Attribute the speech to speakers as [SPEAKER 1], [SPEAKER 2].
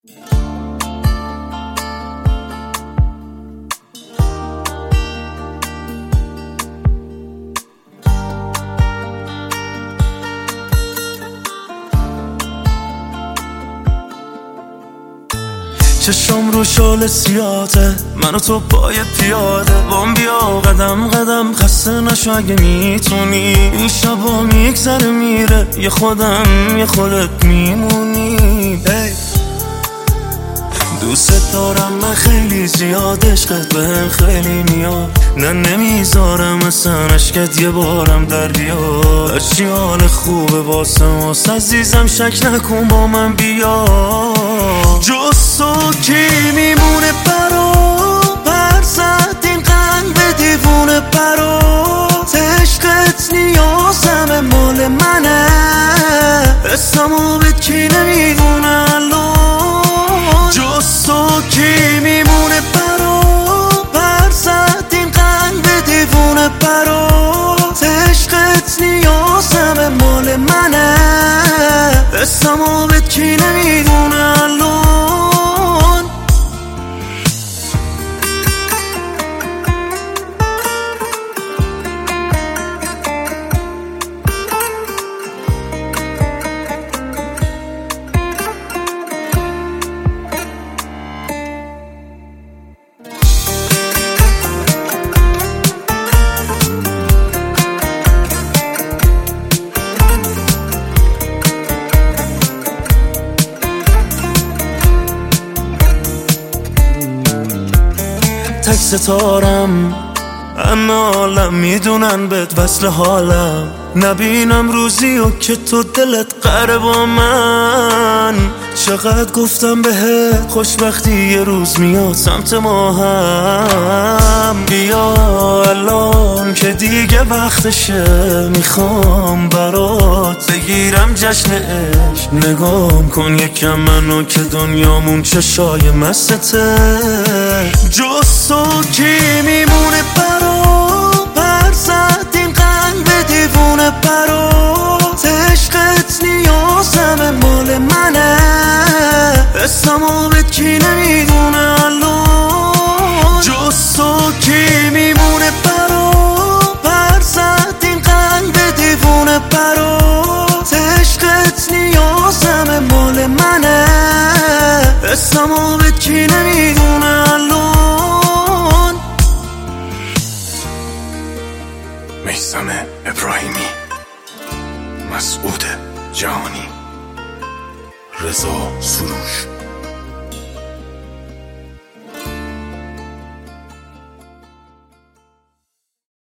[SPEAKER 1] چشم رو شال سیاته، من و تو پای پیاده بام بیا قدم قدم، خسته نشو اگه میتونی. این شبا میگذره میره، یه خودم یه خودت میمونی. دوست دارم من خیلی زیاد، عشقت بهم خیلی میاد، نه نمیذارم اصلا عشقت یه بارم در بیاد. هرچی حال خوبه واسه ماست عزیزم، شک نکن با من بیا. جز تو کی میمونه برا برزد این قلب دیوونه برات؟ عشقت نیازم مال منه، اسمو به کی نمیدونه الان. جز تو کی میمونه برا برزد این قلب دیوونه برات؟ عشقت نیازم مال منه، اسمو به کی نمیدونه الان. تک ستارم همه عالم میدونن بهت وصل حالم، نبینم روزی و که تو دلت قره با من. چقدر گفتم بهت خوشبختی یه روز میاد سمت ما هم. بیا الان که دیگه وقتشه، میخوام برات بگیرم جشن عشق. نگام کن یکم منو که دنیامون چشای مستته. جز تو کی میمونه برا برزد این قلب دیوونه برات؟ عشقت نیازم مال منه، اسمو به کی نمیدونه الان. جز تو کی میمونه برا برزد این قلب دیوونه برات؟ عشقت نیازم مال منه، اسمو به کی